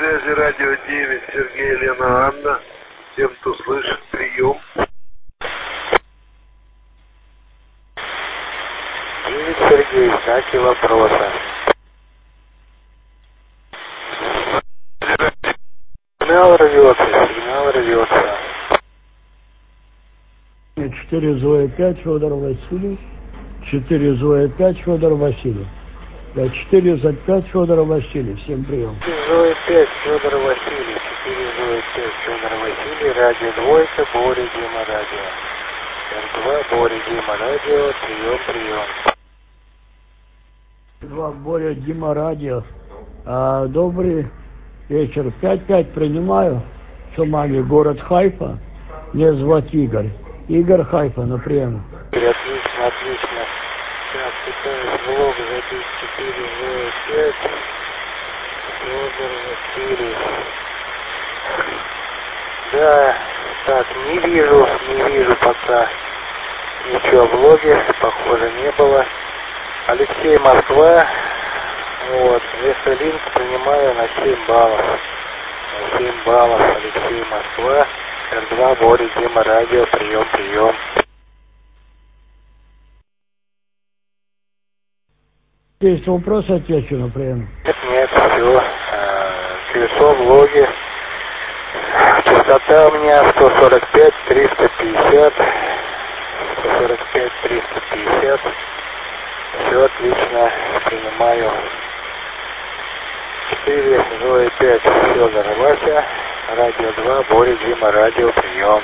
связи радио 9, Сергей, Елена, Анна. Всем, кто слышит, прием. 9, Сергей, знаки вопроса. Сигнал рвется. 4 Зоя 5, Федор Васильевич. 4 Зоя 5, Федор Васильевич. 4 за 5, Федор Васильевич. Всем прием. 4 Зоя 5, Федор Васильевич. 4 Зоя 5, Федор Васильевич. Радио двойка, Боря, Дима, радио. Р2, Боря, Дима, радио. Прием. 2, Боря, Дима, радио. Добрый вечер. 5-5 принимаю. Сомали, город Хайфа. Меня зовут Игорь. Игорь, Хайфа, на прием. Отлично. Сейчас пытаюсь влог забить 4 Зоя 5. Федор Васильевич. Да, так, не вижу пока ничего в влоге, похоже, не было. Алексей, Москва. Вот, Весолинк принимаю на 7 баллов. На 7 баллов, Алексей, Москва. Р2, Боря, Дима, радио, прием. Есть вопрос, отвечу на прием. Нет, все. Колесо в логе. Частота у меня 145, 350. 145, 350. Все отлично, принимаю. 4 Зоя 5, Федор Вася. Радио 2, Боря, Дима, радио, прием.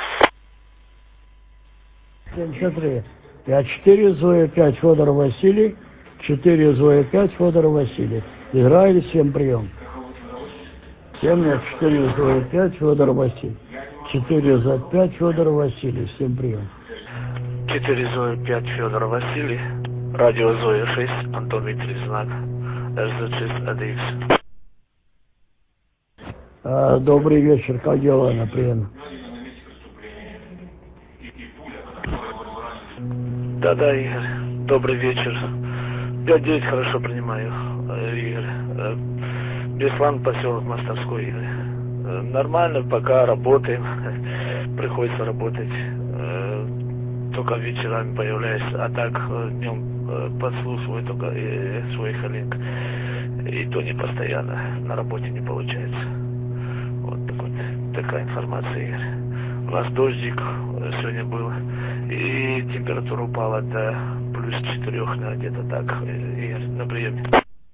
73. Я 4 Зоя 5, Федор Василий. 4 Зоя 5, Федор Василий. Играли, всем прием. 7, 4 Зоя 5, Федор Василий. 4 за 5, Федор Василий. Всем прием. 4 Зоя 5, Федор Василий. Радио Зоя 6, Антон Дмитрий, знак. РЗ6 АДХ. Добрый вечер, как дела на прием? Да, Игорь. Добрый вечер. 5-9 хорошо принимаю, Игорь. Беслан, поселок Мостовской, Игорь. Нормально, пока работаем. Приходится работать. Только вечерами появляюсь. А так днем подслушиваю только свой холинг. И то не постоянно. На работе не получается. Вот такая информация, Игорь. У нас дождик сегодня был. И температура упала до плюс 4, где-то так, Игорь, на приеме.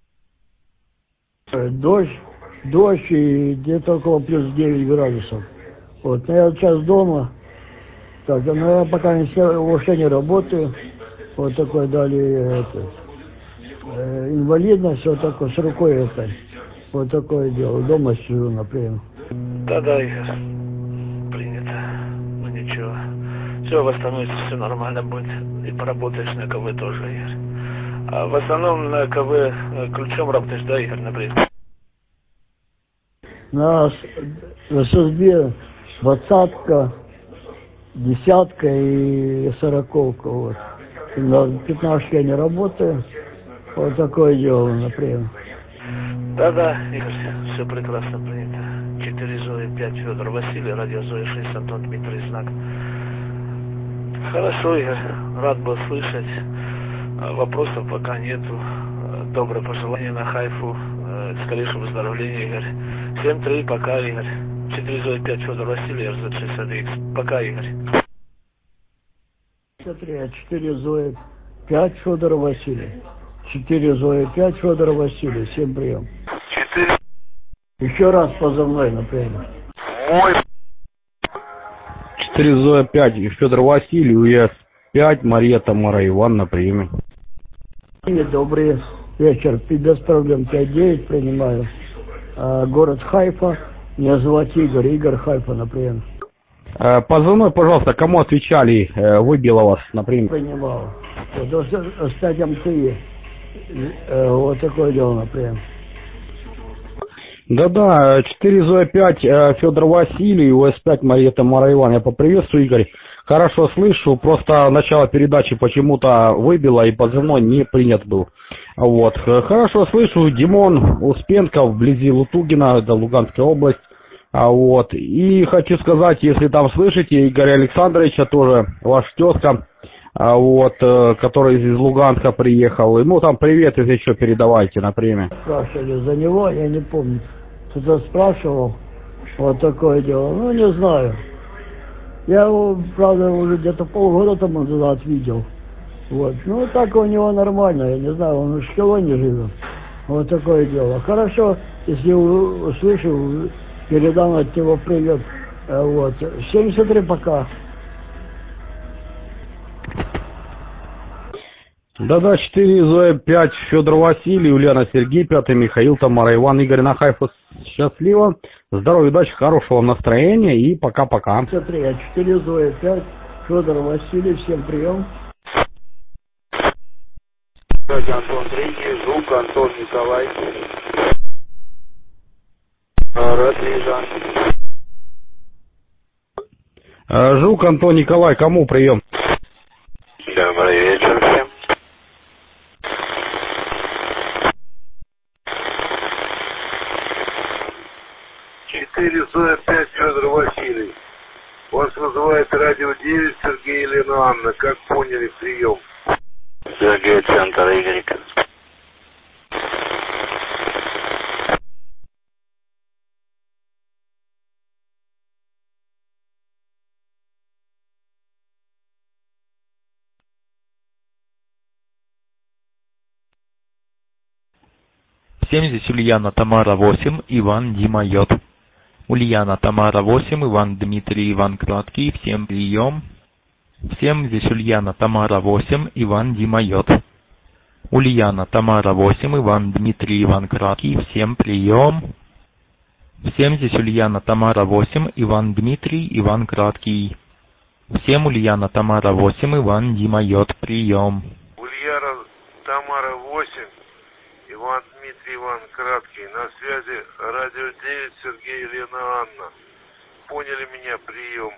Дождь и где-то около плюс 9 градусов. Вот, но я сейчас дома. Так, но я пока вообще не работаю. Вот такое дали инвалидность, вот такое с рукой это. Вот такое дело. Дома сижу, например. Да, Игорь. Принято. Ну ничего. Все восстановится, все нормально будет. И поработаешь на КВ тоже, Игорь. А в основном на КВ ключом работаешь, да, Игорь, например? На ССБ 20-ка, 10-ка и 40-ка. Вот. На 15-ке я не работаю. Вот такое дело, например. Да, Игорь, все прекрасно принято. 4 Зоя 5, Федор Василий, радио Зоя 6, Антон Дмитрий, знак. Хорошо, Игорь, рад был слышать. Вопросов пока нету. Доброе пожелание на Хайфу. Скорейшего выздоровления, Игорь. 7-3, пока, Игорь. 4 Зоя 5, Федор Василий, РЗ6 АДХ. Пока, Игорь. 4 Зоя 5, Федор Василий. 4 Зоя 5, Федор Василий. Всем прием. 4. Еще раз позывной, например. Мой. 4 Зоя 5, Федор Василий, УЕС 5, Мария Тамара Иван на приеме. Добрый вечер, без проблем, 5-9 принимаю. Город Хайфа, меня зовут Игорь, Хайфа на приеме. Позывной, пожалуйста, кому отвечали, выбило вас на приеме? Принимал. Вот, с 5-3, вот такое дело на приеме. Да, 4 Зоя 5, Федор Василий, УС 5, Мария Тамара Иван. Я поприветствую, Игорь. хорошо слышу, просто начало передачи почему-то выбило и позывной не принят был. Вот. Хорошо слышу, Димон Успенко вблизи Лутугина, это Луганская область. Вот. И хочу сказать, если там слышите, Игоря Александровича тоже, ваш тезка, вот, который из Луганска приехал. Ну, там привет, если что, передавайте на премию. Спрашивали за него, я не помню. Кто-то спрашивал, вот такое дело. Ну, не знаю. Я его, правда, уже где-то полгода тому назад видел. Вот. Ну, так у него нормально, я не знаю, он в Шкелоне живет. Вот такое дело. Хорошо, если услышу, передам от него привет. Вот. 73 пока. Да-да, 4, Зоя 5, Федор Василий, Ульяна Сергей, 5, Михаил, Тамара, Иван, Игорь Нахаев. Счастливо, здоровья, удачи, хорошего настроения и пока-пока. 4, 4, Зоя 5, Федор Василий, всем прием. Антон 3, Жук, Антон Николай. Рад, Жук, Антон Николай, кому прием? Добрый вечер всем. Зоя 5, Федор Василий. Вас вызывает радио 9, Сергей, Елена Анна. Как поняли, прием. Сергей, центр Игорька. Всем здесь Ульяна Тамара 8, Иван Дима Йод. Ульяна Тамара 8, Иван Дмитрий, Иван Краткий, всем прием. Всем здесь Ульяна Тамара 8, Иван Дима Йод. Ульяна Тамара 8, Иван Дмитрий, Иван Краткий, всем прием. Всем здесь Ульяна Тамара 8, Иван Дмитрий, Иван Краткий. Всем Ульяна Тамара 8, Иван Дима Йод, прием. Ульяна Тамара 8, Иван Дмитрий, Иван Краткий. На связи радио 9, Сергей, Елена Анна. Поняли меня, прием.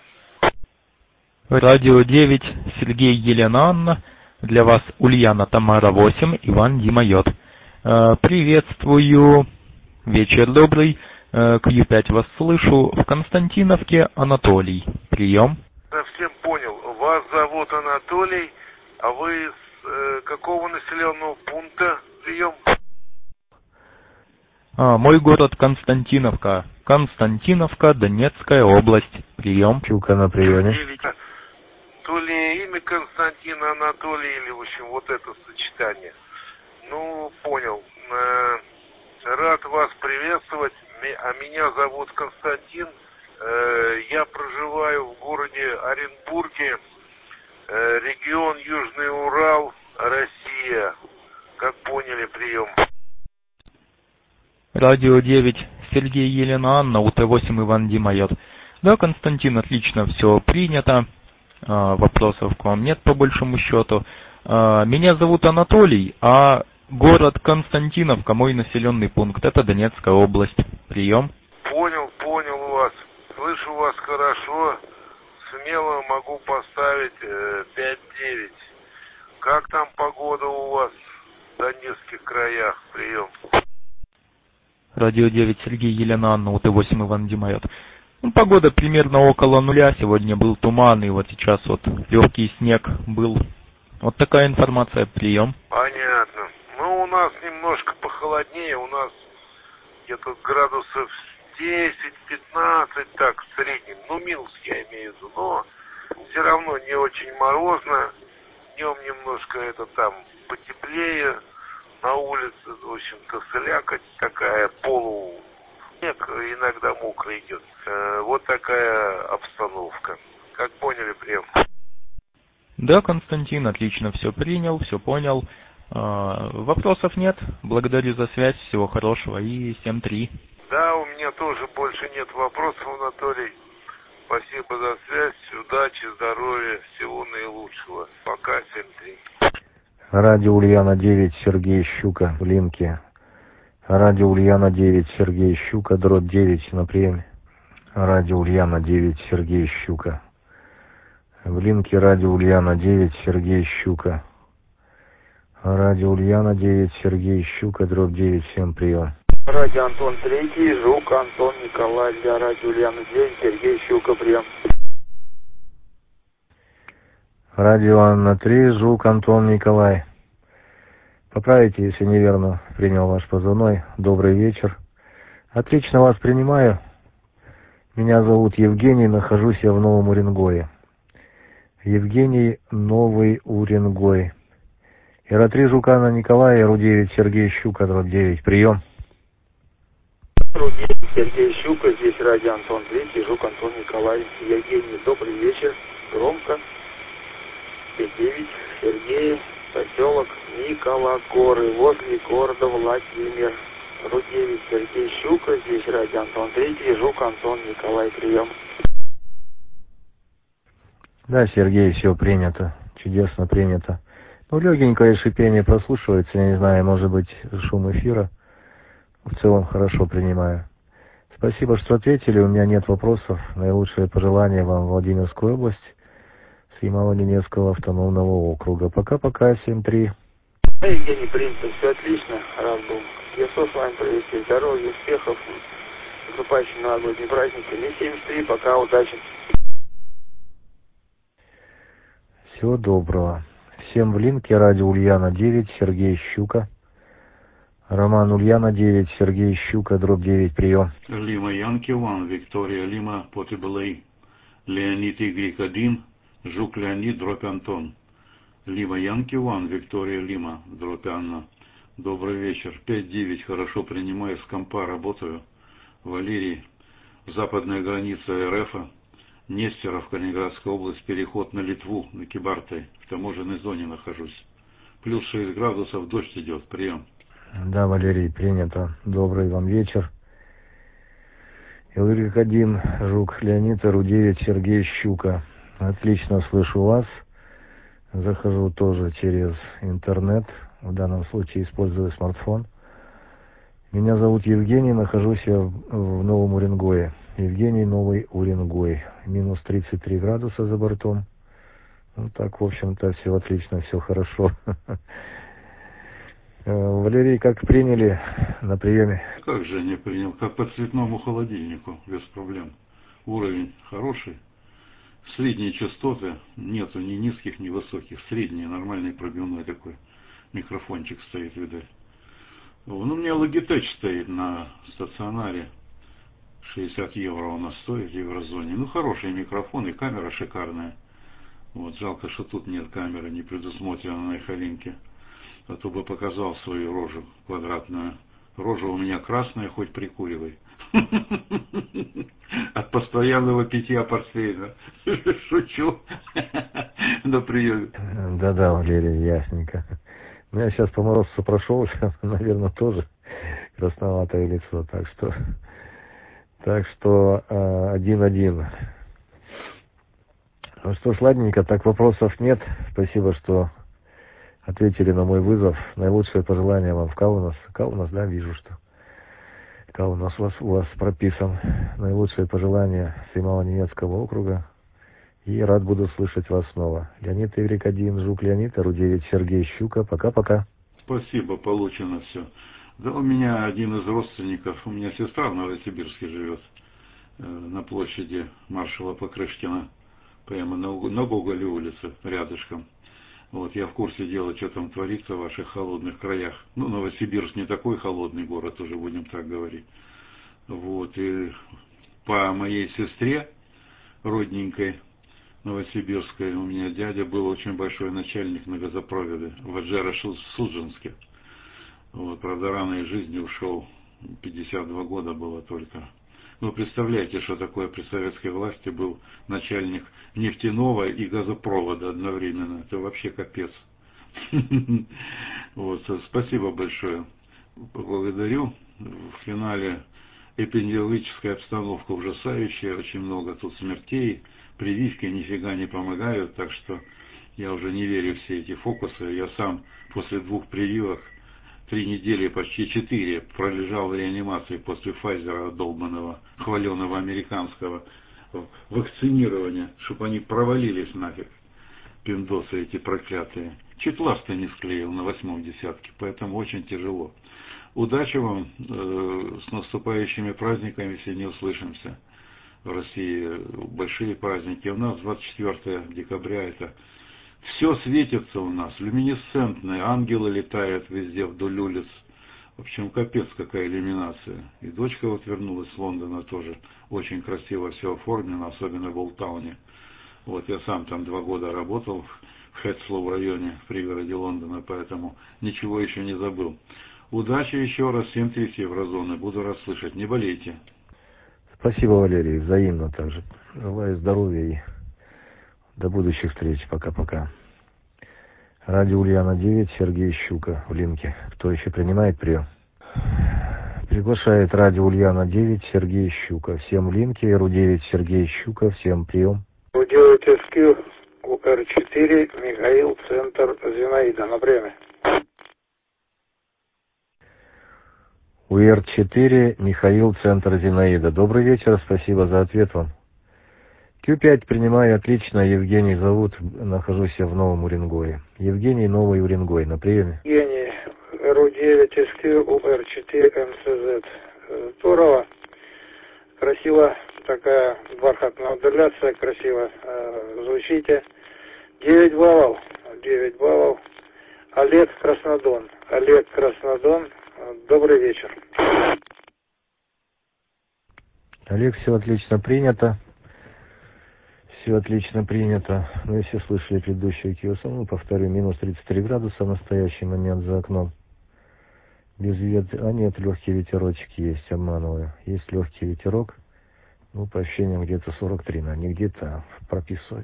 Радио 9, Сергей, Елена Анна. Для вас Ульяна Тамара 8, Иван Дима Йод. Приветствую. Вечер добрый. Q5 вас слышу. В Константиновке Анатолий. Прием. Совсем понял. Вас зовут Анатолий, а вы из какого населенного пункта? Прием. Мой город Константиновка. Константиновка, Донецкая область. Прием. Чука на приеме. То ли имя Константин Анатолий, или, в общем, вот это сочетание. Ну, понял. Рад вас приветствовать. А меня зовут Константин. Я проживаю в городе Оренбурге, регион Южный Урал, Россия. Как поняли, прием. Радио 9, Сергей, Елена Анна, УТ-8, Иван Дима Йод. Да, Константин, отлично, все принято. Вопросов к вам нет, по большому счету. Меня зовут Анатолий, а город Константиновка, мой населенный пункт, это Донецкая область. Прием. Понял вас. Слышу вас хорошо. Смело могу поставить 5-9. Как там погода у вас в Донецких краях? Прием. Радио 9, Сергей, Елена Анна, УТ-8, Иван Дима Йод. Погода примерно около нуля, сегодня был туман, и вот сейчас вот легкий снег был. Вот такая информация, прием. Понятно. Ну, у нас немножко похолоднее, у нас где-то градусов 10-15, так, в среднем. Ну, минус я имею в виду, но все равно не очень морозно. Днем немножко это там потеплее, на улице, в общем-то, слякоть такая, снег иногда мокрый идет. Вот такая обстановка. Как поняли, прием? Да, Константин, отлично все принял, все понял. Вопросов нет. Благодарю за связь, всего хорошего и 7-3. Да, у меня тоже больше нет вопросов, Анатолий. Спасибо за связь, удачи, здоровья, всего наилучшего. Пока, 7-3. Радио Ульяна 9, Сергей Щука в линке. Радио Ульяна 9, Сергей Щука, дрот 9 на приеме. Радио Ульяна 9, Сергей Щука. В линке радио Ульяна 9, Сергей Щука. Радио Ульяна 9, Сергей Щука, дробь 9, всем прием. Радио Антон 3, Жук, Антон Николай, для радио Ульяна 9, Сергей Щука, прием. Радио Анна 3, Жук, Антон Николай. Поправите, если неверно принял ваш позывной. Добрый вечер. Отлично вас принимаю. Меня зовут Евгений, нахожусь я в Новом Уренгое. Евгений, Новый Уренгой. ИРА-3, Жук, Анна Николай, РУ-9, Сергей Щука, дробь 9, прием. РУ-9, Сергей Щука, здесь радио Антон 3, Жук, Антон Николай. Евгений, добрый вечер. Громко. 9, Сергей, поселок Никологоры, возле города Владимир. РУ-9, Сергей Щука, здесь радио Антон 3, Жук, Антон Николай, прием. Да, Сергей, все принято. Чудесно принято. Ну, легенькое шипение прослушивается, я не знаю, может быть, шум эфира. В целом хорошо принимаю. Спасибо, что ответили, у меня нет вопросов. Наилучшие пожелания вам в Владимирскую область с Ямало-Ненецкого автономного округа. Пока-пока, 7-3. Евгений, принято, все отлично. Рад был. Я с вами провести здоровья, успехов, наступающим новогодним праздником. И 73, пока, удачи. Всего доброго. Всем в линке радио Ульяна 9, Сергей Щука. Роман Ульяна 9, Сергей Щука, дробь 9, прием. Лима Янки 1, Виктория Лима, Потебелей. Леонид Y1, Жук Леонид, дробь Антон. Лима Янки 1, Виктория Лима, дробь Анна. Добрый вечер. 5-9, хорошо принимаю, с компа работаю. Валерий, западная граница РФ, Нестеров, Калининградская область, переход на Литву, на Кибартой, в таможенной зоне нахожусь. Плюс 6 градусов, дождь идет, прием. Да, Валерий, принято. Добрый вам вечер. Илрик-1, Жук Леонид, РУ-9, Сергей Щука. Отлично слышу вас. Захожу тоже через интернет. В данном случае использую смартфон. Меня зовут Евгений, нахожусь я в Новом Уренгое. Евгений, Новый Уренгой. Минус 33 градуса за бортом. Ну так, в общем-то, все отлично, все хорошо. Валерий, как приняли на приеме? Как же не принял? Как по цветному холодильнику, без проблем. Уровень хороший. Средние частоты, нету ни низких, ни высоких. Средний, нормальный пробивной такой микрофончик стоит, видать. Ну, у меня Logitech стоит на стационаре. 60 евро у нас стоит в еврозоне. Ну, хороший микрофон и камера шикарная. Вот, жалко, что тут нет камеры, не предусмотрена на Эхолинке. А то бы показал свою рожу квадратную. Рожа у меня красная, хоть прикуривай. От постоянного питья портвейна. Шучу. На приеме. Да-да, Валерий, ясненько. У меня сейчас по морозцу прошел, наверное, тоже красноватое лицо. Так что 1-1. Ну что ж, ладненько, так вопросов нет. Спасибо, что ответили на мой вызов. Наилучшее пожелание вам в Каунас. Каунас, да, вижу, что Каунас у вас прописан. Наилучшее пожелание с Ямало-Ненецкого округа. И рад буду слышать вас снова. Леонид Y1, Жук Леонид, РУ-9, Сергей Щука. Пока-пока. Спасибо, получено все. Да, у меня один из родственников, у меня сестра в Новосибирске живет, на площади маршала Покрышкина, прямо на Гоголе улице, рядышком. Вот, я в курсе дела, что там творится в ваших холодных краях. Ну, Новосибирск не такой холодный город, уже будем так говорить. Вот, и по моей сестре, родненькой, новосибирской, у меня дядя был очень большой начальник на газопроводе в Аджаро-Судженске. Вот, правда, рано из жизни ушел, 52 года было только. Вы представляете, что такое при советской власти был начальник нефтяного и газопровода одновременно. Это вообще капец. Вот, спасибо большое. Благодарю. В финале эпидемиологическая обстановка ужасающая, очень много тут смертей, прививки нифига не помогают, так что я уже не верю в все эти фокусы. Я сам после 2 прививок 3 недели, почти 4, пролежал в реанимации после Pfizer долбанного, хваленого американского. вакцинирования, чтобы они провалились нафиг, пиндосы эти проклятые. Чуть ласты не склеил на 8-м десятке, поэтому очень тяжело. Удачи вам, с наступающими праздниками, если не услышимся. В России большие праздники. У нас 24 декабря это все светится у нас, люминесцентные, ангелы летают везде вдоль улиц. В общем, капец какая иллюминация. И дочка вот вернулась с Лондона тоже. Очень красиво все оформлено, особенно в Олтауне. Вот я сам там 2 года работал в Хэтслоу районе, в пригороде Лондона, поэтому ничего еще не забыл. Удачи еще раз, всем 3 еврозоны. Буду рад слышать. Не болейте. Спасибо, Валерий. Взаимно также. Желаю здоровья и до будущих встреч. Пока-пока. Радио Ульяна 9, Сергей Щука в линке. Кто еще принимает прием? Приглашает радио Ульяна 9, Сергей Щука. Всем в линке. РУ-9, Сергей Щука. Всем прием. Уделайте скилл УР-4, Михаил, центр Зинаида. На время. УР-4, Михаил, центр Зинаида. Добрый вечер, спасибо за ответ вам. Q5 принимаю отлично, Евгений зовут, нахожусь я в Новом Уренгое. Евгений, Новый Уренгой, на приеме. Евгений, РУ-9, СК, УР-4, МЦЗ. Здорово, красиво, такая бархатная модуляция, красиво звучите. 9 баллов, 9 баллов. Олег Краснодон, добрый вечер. Олег, все отлично принято. Все отлично принято. Ну, если слышали предыдущую QSO, повторю, минус 33 градуса в настоящий момент за окном. Без ветра. А нет, легкий ветерочек есть, обманываю. Есть легкий ветерок. Ну, по ощущениям, где-то 43, но не где-то, прописывает.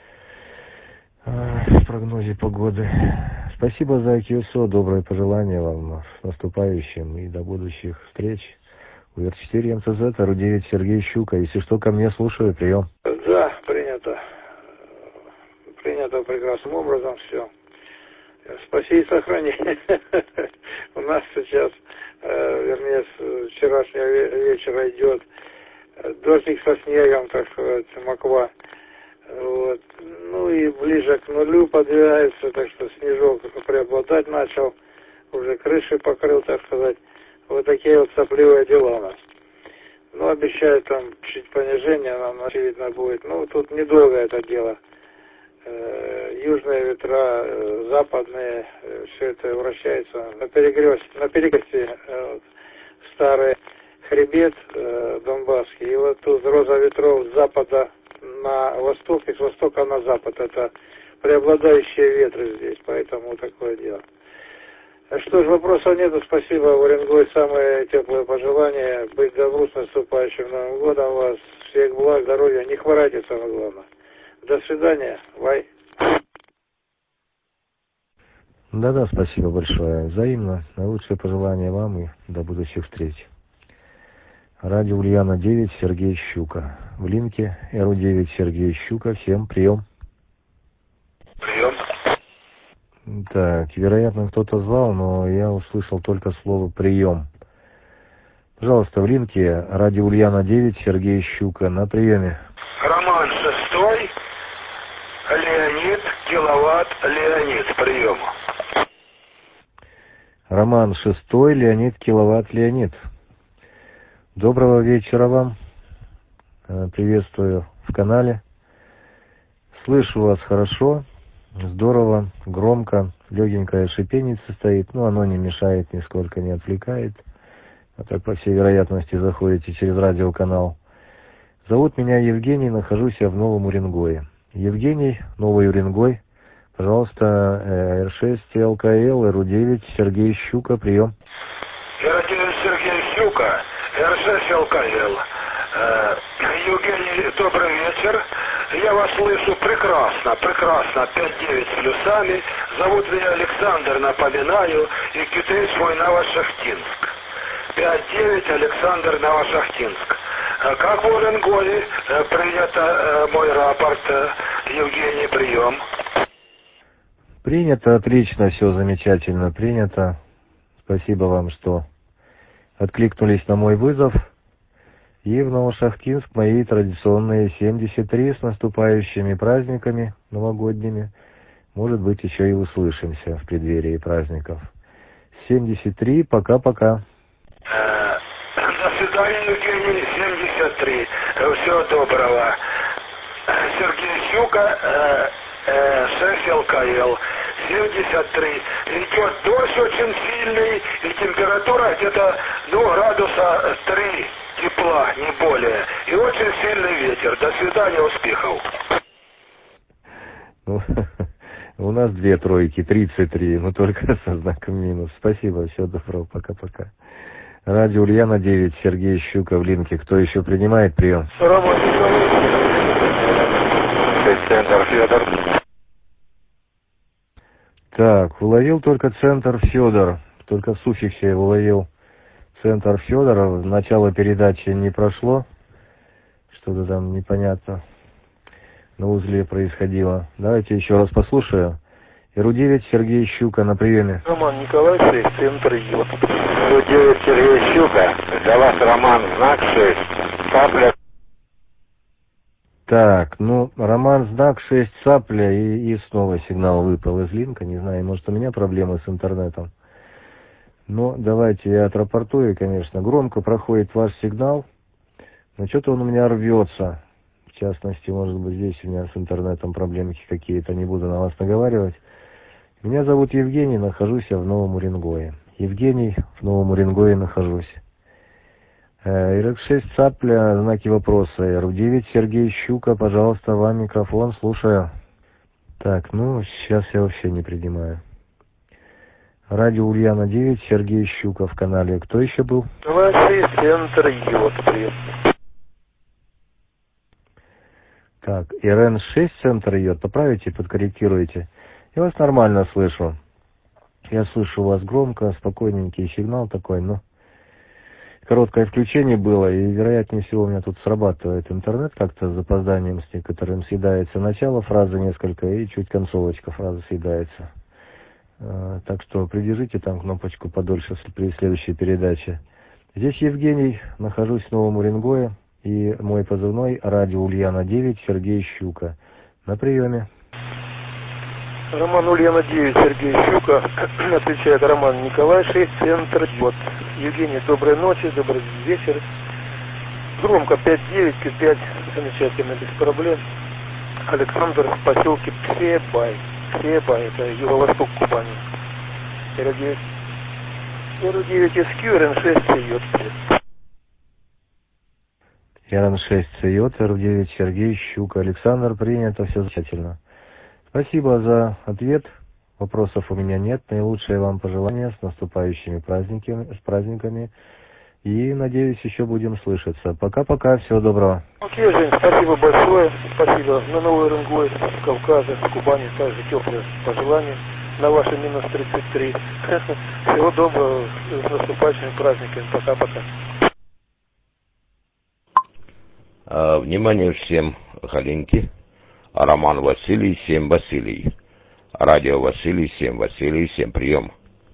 В прогнозе погоды. Спасибо за QSO, доброе пожелание вам с наступающим и до будущих встреч. УР-4 МЦЗ, РУ-9 Сергей Щука. Если что, ко мне, слушаю, прием. Да, принято. Принято прекрасным образом все. Спаси и сохрани. У нас сейчас, вернее, с вчерашнего вечера идет дождик со снегом, так сказать, моква. Вот. Ну и ближе к нулю подвигается, так что снежок преобладать начал, уже крыши покрыл, так сказать. Вот такие вот сопливые дела у нас. Ну, обещают там чуть понижение, нам, очевидно, будет. Ну, тут недолго это дело. Южные ветра, западные, все это вращается на перекрестке старый хребет Донбасский. И вот тут роза ветров с запада на восток и с востока на запад. Это преобладающие ветры здесь, поэтому такое дело. Что ж, вопросов нету. Спасибо, Уренгой. Самые теплые пожелания. Быть добру с наступающим Новым годом вас. Всех благ, здоровья. Не хворайте, самое главное. До свидания. Бай. Да-да, спасибо большое. Взаимно. Наилучшие пожелания вам и до будущих встреч. Радио Ульяна 9, Сергей Щука. В линке РУ-9 Сергей Щука. Всем прием. Прием. Так, вероятно, кто-то звал, но я услышал только слово «прием». Пожалуйста, в линке радио Ульяна 9, Сергей Щука, на приеме. Роман 6, Леонид, киловатт, Леонид, прием. Роман 6, Леонид, киловатт, Леонид. Доброго вечера вам. Приветствую в канале. Слышу вас хорошо. Здорово, громко, легенькое шипение стоит, но оно не мешает, нисколько не отвлекает. А так, по всей вероятности, заходите через радиоканал. Зовут меня Евгений, нахожусь я в Новом Уренгое. Евгений, Новый Уренгой, пожалуйста, Р6 ЛКЛ, РУ-9, Сергей Щука, прием. Р9 Сергей Щука, Р6 ЛКЛ. Евгений, добрый вечер. Я вас слышу прекрасно, 5-9 с плюсами. Зовут меня Александр, напоминаю, и Q3 свой Новошахтинск. 5-9, Александр, Новошахтинск. Как в Уренгое принято мой рапорт, Евгений, прием. Принято, отлично, все замечательно принято. Спасибо вам, что откликнулись на мой вызов. И в Новошахтинск мои традиционные 73 с наступающими праздниками новогодними. Может быть, еще и услышимся в преддверии праздников. 73, пока-пока. До свидания, Евгений, 73. Всего доброго. Сергей Щука, 6 ЛКЛ, 73. Идет дождь очень сильный, и температура где-то, градуса 3 тепла, не более. И очень сильный ветер. До свидания, успехов. Ну, у нас 2 тройки, 33, но только со знаком минус. Спасибо, всего доброго, пока-пока. Радио Ульяна 9, Сергей Щука в линке. Кто еще принимает прием? Роман Николаевич. Центр Федор. Так, уловил только центр Федор. Только в суффиксе я уловил центр Федора. Начало передачи не прошло. Что-то там непонятно на узле происходило. Давайте еще раз послушаю. РУ-9, Сергей Щука на приеме. Роман Николаевич, центр Йод. РУ-9, Сергей Щука. Для вас Роман, знак 6. Сапля. Так, ну, Роман, знак 6, сапля, и снова сигнал выпал из линка. Не знаю, может, у меня проблемы с интернетом. Но давайте я отрапортую, конечно. Громко проходит ваш сигнал, но что-то он у меня рвется. В частности, может быть, здесь у меня с интернетом проблемки какие-то, не буду на вас наговаривать. Меня зовут Евгений, нахожусь я в Новом Уренгое. Евгений, в Новом Уренгое нахожусь. РХ-6 Цапля, знаки вопроса. РУ-9 Сергей Щука, пожалуйста, вам микрофон, слушаю. Так, ну, сейчас я вообще не принимаю. Радио Ульяна 9, Сергей Щука в канале. Кто еще был? Ваши центр Йод, привет. Так, РН-6 центр Йод, поправите, подкорректируйте. Я вас нормально слышу. Я слышу вас громко, спокойненький сигнал такой, но короткое включение было, и вероятнее всего у меня тут срабатывает интернет как-то с запозданием, с некоторым съедается начало фразы несколько, и чуть концовочка фразы съедается. Так что придержите там кнопочку подольше при следующей передаче. Здесь Евгений, нахожусь в Новом Уренгое, и мой позывной радио Ульяна 9, Сергей Щука. На приеме. Роман Ульяна 9, Сергей Щука. Отвечает Роман Николаевич, центр Йод. Евгений, доброй ночи, добрый вечер. Громко 5-9, 5, замечательно, без проблем. Александр в поселке Псебай. Псебай, это юго-восток Кубани. РУ-9 СК, РН-6 Йод. РН-6 Йод, РУ-9 Сергей Щука. Александр, принято, все замечательно. Спасибо за ответ. Вопросов у меня нет. Наилучшие вам пожелания с наступающими праздниками. И, надеюсь, еще будем слышаться. Пока-пока. Всего доброго. Окей, Жень, спасибо большое. Спасибо. На Новый Уренгой, Кавказе, Кубани также теплые пожелания. На ваши минус 33. Всего доброго. С наступающими праздниками. Пока-пока. Внимание всем, Галинки. Роман Василий, 7 Василий. Радио Василий, 7 Василий, 7 прием.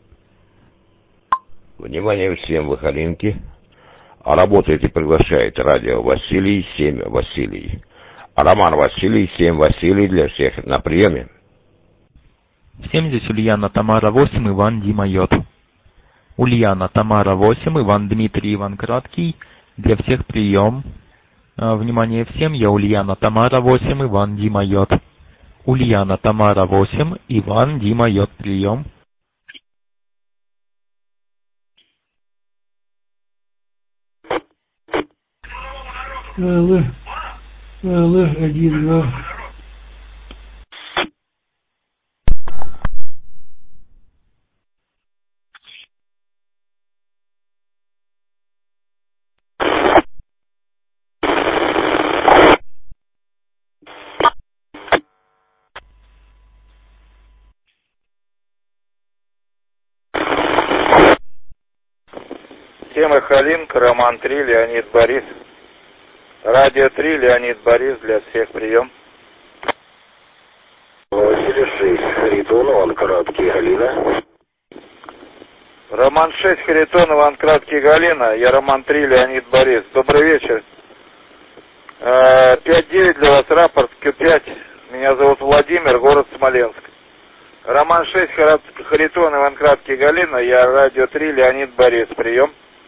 Внимание всем, Галинки. Работает и приглашает радио Василий, 7 Василий. Роман Василий, 7 Василий для всех на приеме. Всем здесь Ульяна Тамара 8, Иван Дима Йод. Ульяна Тамара 8, Иван Дмитрий, Иван Краткий. Для всех прием. Внимание всем, я Ульяна Тамара 8, Иван Дима Йод. Ульяна Тамара 8, Иван Дима Йод, прием. Л 1, 2. Тема Халинка, Роман 3, Леонид Борис. Радио 3, Леонид Борис, для всех прием. Василий 6, Харитон, он краткий, Галина. Роман 6, Харитон, Иван Краткий, Галина. Я Роман 3, Леонид Борис. Добрый вечер. 5-9 для вас, рапорт Q5. Меня зовут Владимир, город Смоленск. Роман 6, Харитон, Иван Краткий, Галина. Я радио 3, Леонид Борис. Прием.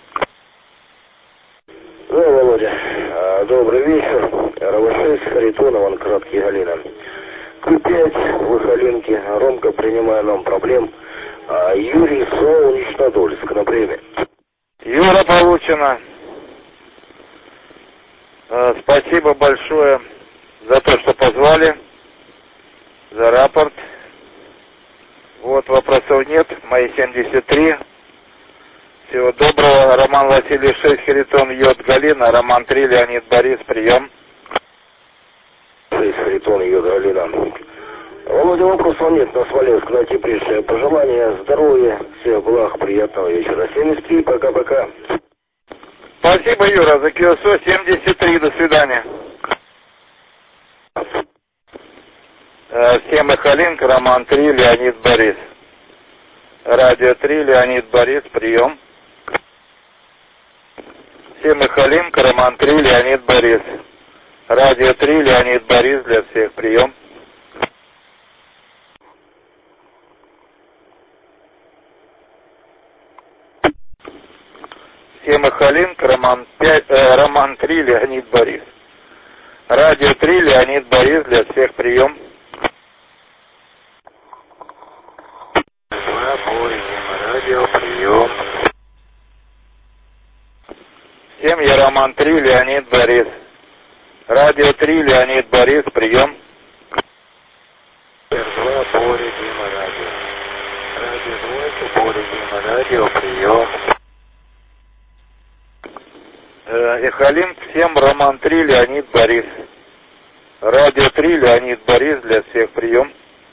Да, Володя. Добрый вечер. Роман 6, Харитон, Иван Краткий, Галина. Q5, Выхолинки. Ромка, принимаю нам проблем. Юрий, Солнечнодольск, на время. Юра, получено. Спасибо большое за то, что позвали, за рапорт. Вот, вопросов нет. Мои 73. Всего доброго. Роман Василий 6, Харитон, Йод, Галина. Роман 3, Леонид Борис. Прием. 6, Харитон, Йод, Галина. Володя, вопросов нет. На Смоленск найти прежнее пожелание. Здоровья, всех благ, приятного вечера. 73, пока-пока. Спасибо, Юра, за КСО 73. До свидания. Всем Михаленко, Роман 3, Леонид Борис. Радио 3, Леонид Борис. Прием. Всем Михаленко, Роман 3, Леонид Борис. Радио 3, Леонид Борис. Для всех. Прием. Михаленко, Роман 3, Леонид Борис. Радио 3, Леонид Борис. Для всех. Прием. Радио, прием. Всем я Роман 3, Леонид Борис. Радио 3, Леонид Борис. Прием. R2, Боря, Дима, радио. Радио 2, Боря, Дима, радио, прием. Эхолинг, всем Роман 3, Леонид Борис. Радио 3, Леонид Борис. Для всех. Прием.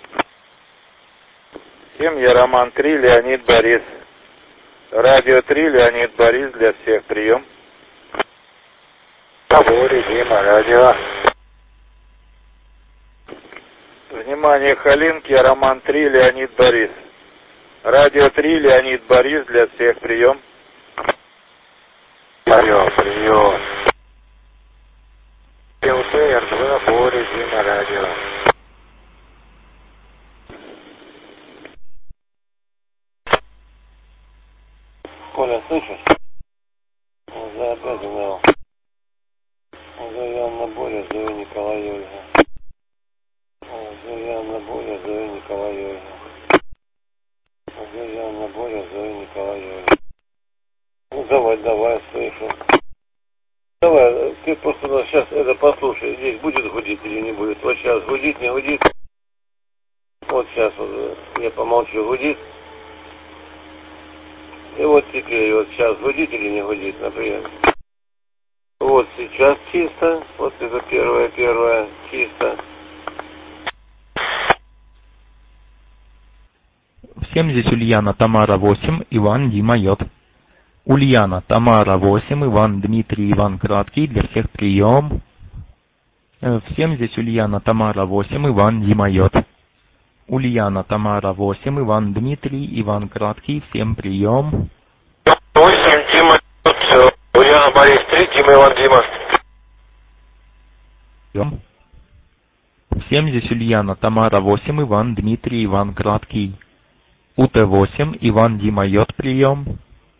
Всем я Роман 3, Леонид Борис. Радио 3, Леонид Борис. Для всех. Прием. Боря, Дима, радио. Внимание, Эхолинг, я Роман 3, Леонид Борис. Радио 3, Леонид Борис. Для всех. Прием. Прием. ЛТР-2, Боря, Дима, радио. Коля, слышишь? Он за опять знал. Он заявил на Боря, зови Николай Ольга. Он заявил на Боря, зови Николай Ольга. Он заявил на Боря, зови Николай Ольга. Ну давай, слышу. Давай, ты просто сейчас это послушай, здесь будет гудить или не будет. Вот сейчас гудит, не гудит. Вот сейчас вот, я помолчу, гудит. И вот теперь, вот сейчас гудит или не гудит, например. Вот сейчас чисто, вот это первое, чисто. Всем здесь Ульяна, Тамара 8, Иван, Дима, Йод. Ульяна, Тамара 8, Иван, Дмитрий, Иван Краткий. Для всех. Прием. Всем здесь Ульяна, Тамара 8, Иван, Дима, Йод. Ульяна, Тамара 8, Иван, Дмитрий, Иван Краткий. Всем. Прием. 8, Дима, Ульяна, Борис 3, Дима, Иван, Дима. Прием. Всем здесь Ульяна, Тамара 8, Иван, Дмитрий, Иван Краткий. УТ8, Иван, Дима, Йод. Прием.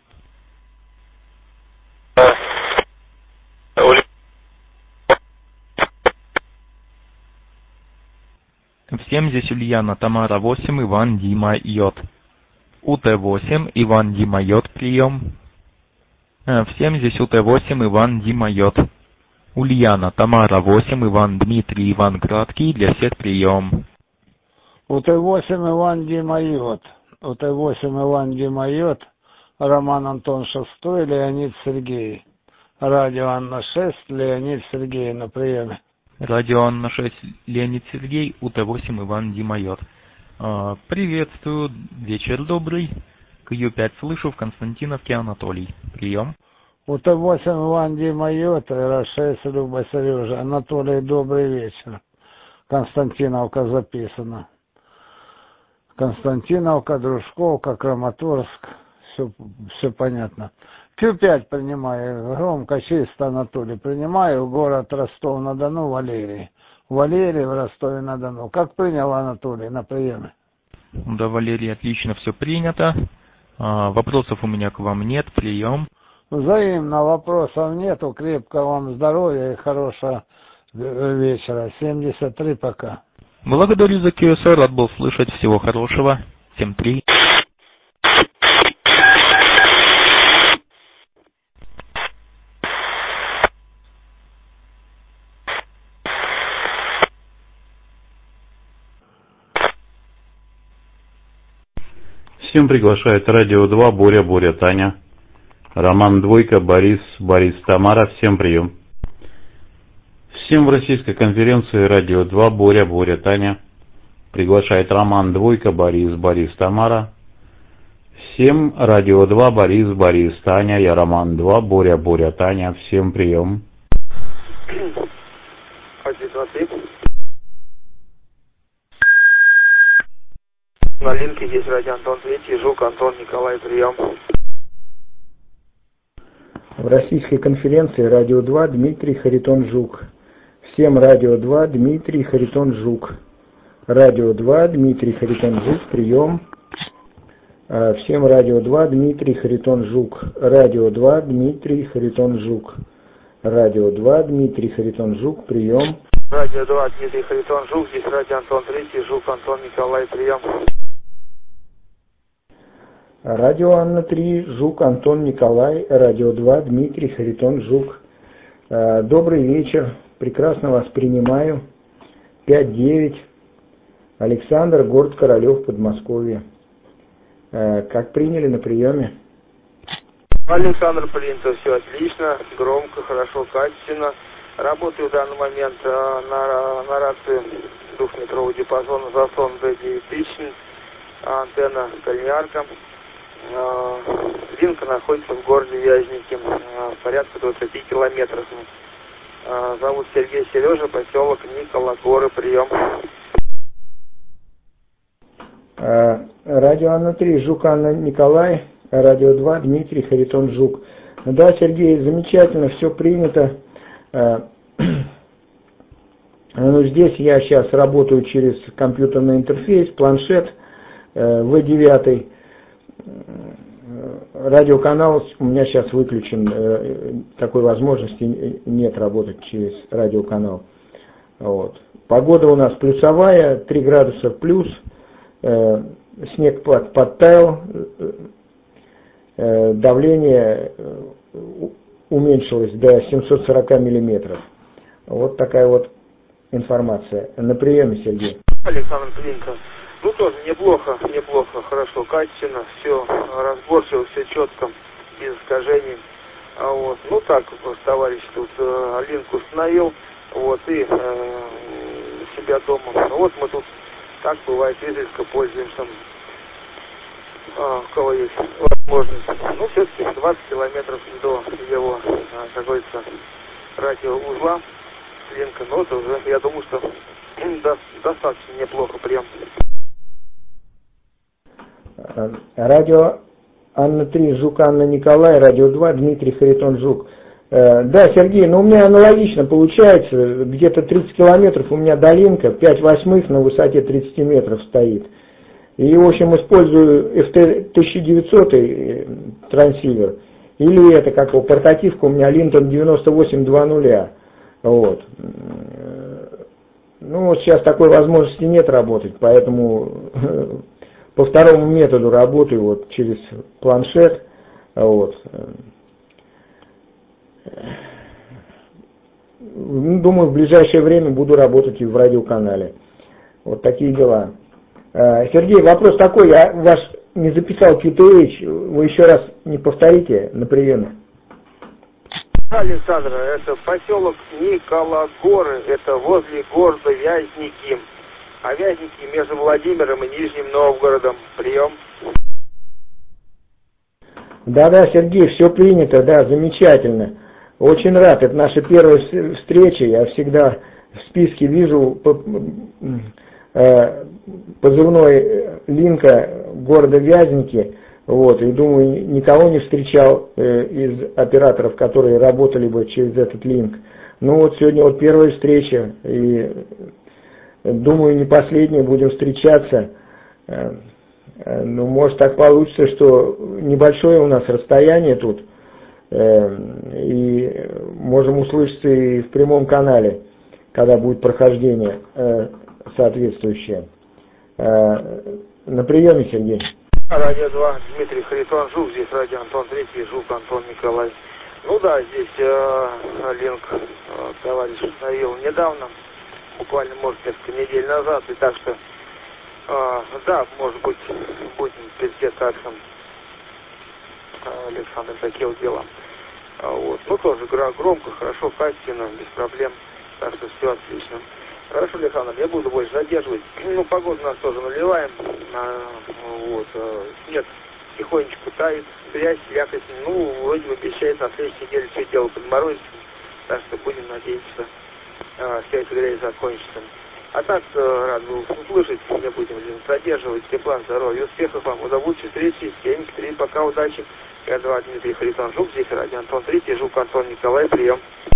Всем здесь Ульяна, Тамара 8, Иван, Дима, Йод. УТ8, Иван, Дима, Йод. Прием. Всем здесь УТ8, Иван, Дима, Йод. Ульяна, Тамара 8, Иван, Дмитрий, Иван Краткий. Для всех. Прием. УТ8, Иван, Дима, Йод. УТ8, Иван, Дима, Йод. Роман Антон 6, Леонид Сергей. Радио Анна 6, Леонид Сергей на приеме. Радио Анна 6, Леонид Сергей, УТ8, Иван, Дима, Йод. Приветствую, вечер добрый. Q5 слышу, в Константиновке Анатолий. Прием. УТ8, Иван, Дима, Йод, РА6, Люба, Сережа. Анатолий, добрый вечер. Константиновка записано. Константиновка, Дружковка, Краматорск. Все понятно. Q5 принимаю, громко, чисто, Анатолий. Принимаю, город Ростов-на-Дону, Валерий. Валерий в Ростове-на-Дону. Как принял Анатолий на приеме? Да, Валерий, отлично, все принято. Вопросов у меня к вам нет, прием. Взаимно, вопросов нету. Крепкого вам здоровья и хорошего вечера. 73 пока. Благодарю за QSR, рад был слышать. Всего хорошего. 7-3. Всем приглашает Радио 2, Боря, Таня. Роман Двойка, Борис, Тамара. Всем прием. Всем в российской конференции Радио 2, Боря, Таня. Приглашает Роман Двойка, Борис, Тамара. Всем Радио 2, Борис, Таня. Я Роман 2, Боря, Таня. Всем прием. 1-2-3. На линке здесь радио Антон Третий, Жук, Антон, Николай, прием. В российской конференции Радио 2, Дмитрий, Харитон, Жук. Всем Радио 2, Дмитрий, Харитон, Жук. Радио 2, Дмитрий, Харитон, Жук, прием. Всем Радио 2, Дмитрий, Харитон, Жук. Радио 2, Дмитрий, Харитон, Жук. Радио 2, Дмитрий, Харитон, Жук, прием. Радио 2, Дмитрий, Харитон, Жук, здесь радио Антон Третий, Жук, Антон, Николай, прием. Радио Анна 3, Жук, Антон, Николай. Радио 2, Дмитрий, Харитон, Жук. Добрый вечер, прекрасно вас принимаю. 5-9, Александр, город Королев, Подмосковье. Как приняли на приеме? Александр, принято, все отлично, громко, хорошо, качественно. Работаю в данный момент на рации 2-метрового диапазона, заслон D9000, антенна кальярка. Линка находится в городе Вязники, порядка 20 километров. Зовут Сергей Сережа, поселок Никола, горы, прием. Радио Анна 3, Жук, Анна, Николай. Радио 2, Дмитрий, Харитон, Жук. Да, Сергей, замечательно, все принято. Ну, здесь я сейчас работаю через компьютерный интерфейс, планшет V9. Радиоканал у меня сейчас выключен, такой возможности нет работать через радиоканал. Вот. Погода у нас плюсовая, 3 градуса плюс, снег подтаял, давление уменьшилось до 740 миллиметров. Вот такая вот информация. На приеме, Сергей. Александр Клинка. Ну тоже неплохо, хорошо, качественно, все разборчиво, все четко, без искажений. Вот. Ну так, товарищ тут линку установил, вот, и себя дома. Ну вот мы тут, так бывает, изредка пользуемся, у кого есть возможность. Ну, все-таки 20 километров до его, как говорится, радиоузла, линка, но это уже, я думаю, что достаточно неплохо прием. Радио Анна 3, Жук, Анна, Николай. Радио 2, Дмитрий, Харитон, Жук. Да, Сергей, ну у меня аналогично получается, где-то 30 километров у меня долинка, 5/8 на высоте 30 метров стоит. И, в общем, использую FT1900 трансивер, или это как портативка у меня Linton 9820. Вот. Ну, вот сейчас такой возможности нет работать, поэтому по второму методу работаю вот через планшет. Вот. Думаю, в ближайшее время буду работать и в радиоканале. Вот такие дела. Сергей, вопрос такой, я ваш не записал QTH, вы еще раз не повторите на приеме. Александр, это поселок Никола-Горы, это возле города Вязники. А Вязники между Владимиром и Нижним Новгородом. Прием. Да, Сергей, все принято, да, замечательно. Очень рад, это наша первая встреча, я всегда в списке вижу позывной линка города Вязники. Вот, и думаю, никого не встречал из операторов, которые работали бы через этот линк. Ну вот сегодня вот первая встреча, и думаю, не последняя, будем встречаться. Ну, может так получится, что небольшое у нас расстояние тут, и можем услышаться и в прямом канале, когда будет прохождение соответствующее. На приеме, Сергей. Радио 2, Дмитрий Харитон, Жук, здесь радио Антон Третий, Жук, Антон Николай. Ну да, здесь линк товарищ установил недавно, буквально, может, несколько недель назад, и так что, да, может быть, будем пересекаться, Александр, такие вот дела. Вот. Ну, тоже громко, хорошо, качественно, без проблем, так что все отлично. Хорошо, Александр, не буду больше задерживать. Ну, погода у нас тоже нулевая. Вот, снег тихонечко тает, связь, якость. Ну, вроде бы обещает на следующей неделе все дело подморозится. Так что будем надеяться, что вся эта грязь закончится. А так, рад был услышать, не будем задерживать. Тепла, здоровья, успехов вам. До будущей встречи. 7-3, пока, удачи. Я 2, Дмитрий Харитон, Жук, здесь радио Антон Третий, Жук, Антон Николай, прием.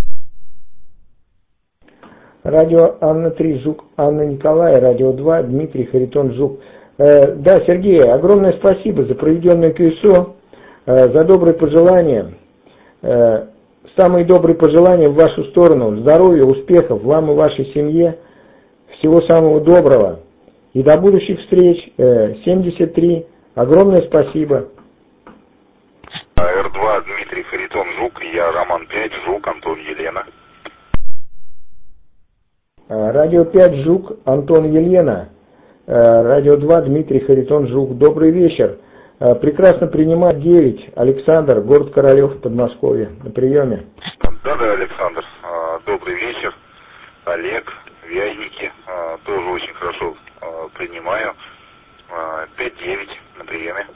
Радио Анна 3, Жук, Анна Николай, радио 2, Дмитрий Харитон, Жук. Да, Сергей, огромное спасибо за проведенное КСО, за добрые пожелания. Самые добрые пожелания в вашу сторону. Здоровья, успехов вам и вашей семье. Всего самого доброго. И до будущих встреч. 73. Огромное спасибо. Р2, Дмитрий Харитон, Жук. Я Роман 5, Жук, Антон Елена. Радио 5, Жук, Антон Елена. Радио 2, Дмитрий Харитон, Жук. Добрый вечер. Прекрасно принимать 9. Александр, город Королев, Подмосковье. На приеме. Да, Александр. Добрый вечер. Олег, Вязники. Тоже очень хорошо принимаю. 5-9 на приеме.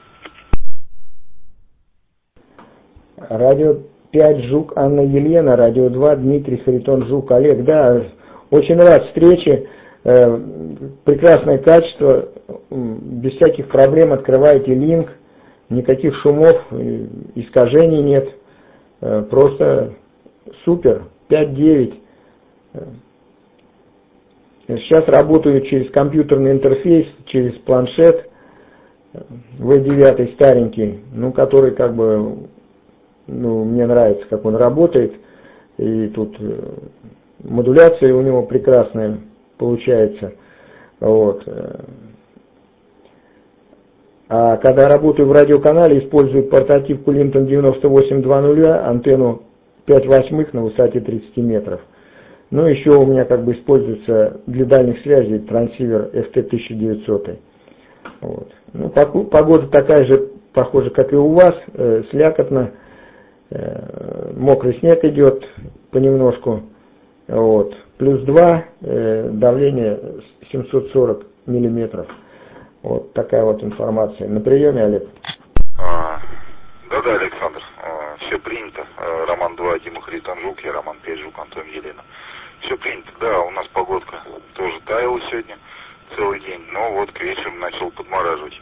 Радио 5, Жук, Анна Елена. Радио 2, Дмитрий Харитон, Жук. Олег, да, очень рад встрече. Прекрасное качество, без всяких проблем открываете линк, никаких шумов, искажений нет, просто супер, 5-9. Сейчас работаю через компьютерный интерфейс, через планшет, V9 старенький, ну, который как бы, ну, мне нравится, как он работает, и тут модуляция у него прекрасная получается. Вот. А когда работаю в радиоканале, использую портативку Linton 9820, антенну 5/8 на высоте 30 метров. Ну, еще у меня как бы используется для дальних связей трансивер FT1900. Вот. Ну, погода такая же, похоже, как и у вас, слякотно, мокрый снег идет понемножку. Вот. Плюс 2, давление 740 миллиметров. Вот такая вот информация. На приеме, Олег. Да, Александр. Все принято. Роман 2, Дима Харитон, Жук, я Роман 5, Жук, Антон Елена. Все принято. Да, у нас погодка тоже таяла сегодня целый день, но вот к вечеру начал подмораживать.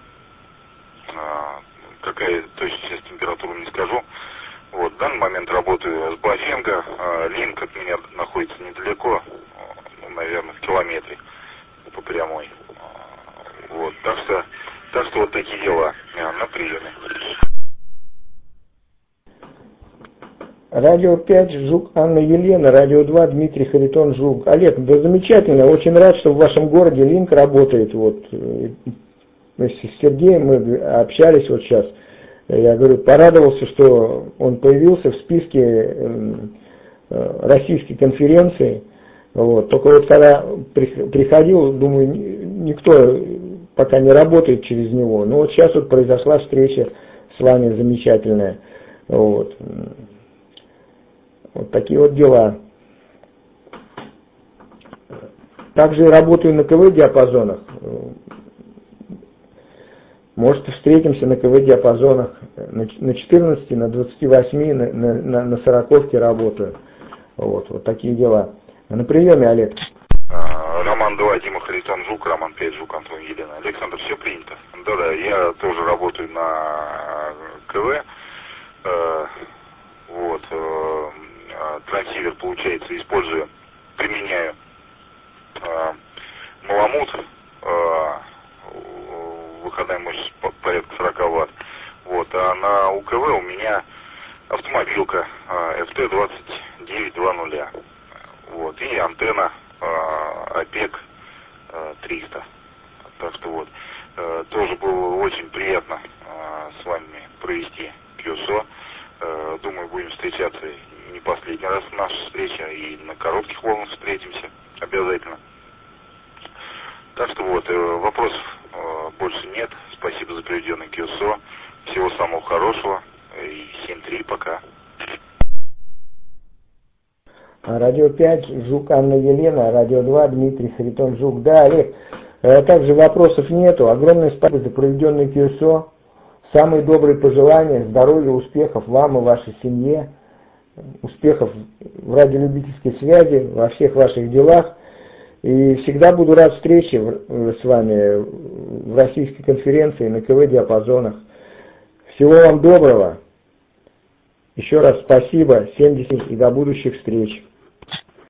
Какая точно сейчас температура, не скажу. Вот, в данный момент работаю с Бафенго, линк от меня находится недалеко, ну, наверное, в километре по прямой. Вот, так что вот такие дела на приеме. Радио 5, Жук, Анна Елена, радио 2, Дмитрий Харитон, Жук. Олег, да замечательно, очень рад, что в вашем городе линк работает. Вот, мы с Сергеем мы общались вот сейчас. Я говорю, порадовался, что он появился в списке российской конференции. Вот. Только вот когда приходил, думаю, никто пока не работает через него. Но вот сейчас вот произошла встреча с вами замечательная. Вот. Вот такие вот дела. Также работаю на КВ-диапазонах. Может, встретимся на КВ-диапазонах. На 14, на 28, на 40 работаю. Вот такие дела. На приеме, Олег. Роман 2, Дима Харитон Жук, Роман 5, Жук, Антон, Елена. Александр, все принято? Да, я тоже работаю на КВ. Вот. Трансивер, получается, применяю Маламут. Выходная мощность порядка 40 Вт. Вот. А на УКВ у меня автомобилка FT2920. Вот. И антенна ОПЕК 300. Так что вот. Тоже было очень приятно с вами провести QSO. Думаю, будем встречаться не последний раз наша встреча, и на коротких волнах встретимся обязательно. Так что вот, вопросов больше нет. Спасибо за проведенный QSO. Всего самого хорошего. И 7-3, пока. Радио 5, Жук Анна Елена, Радио 2, Дмитрий Харитон Жук. Да, Олег, также вопросов нету. Огромное спасибо за проведенный QSO. Самые добрые пожелания, здоровья, успехов вам и вашей семье. Успехов в радиолюбительской связи, во всех ваших делах. И всегда буду рад встрече с вами в российской конференции на КВ-диапазонах. Всего вам доброго. Еще раз спасибо, 70 и до будущих встреч.